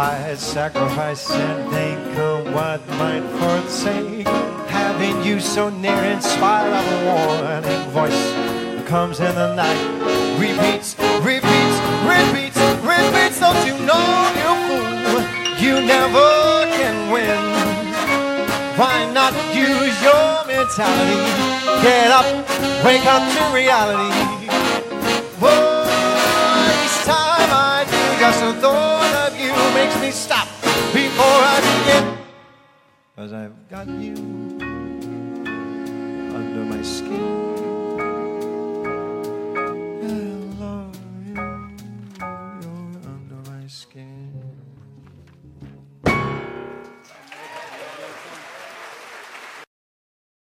I'd sacrifice anything, come what might, for the sake having you so near. In spite of a warning voice comes in the night, repeats, repeats, repeats, repeats. Don't you know, you fool, you never can win. Why not use your mentality? Get up, wake up to reality. Whoa, each time I do, just the thought of you makes me stop before I begin. 'Cause I've got you under my skin.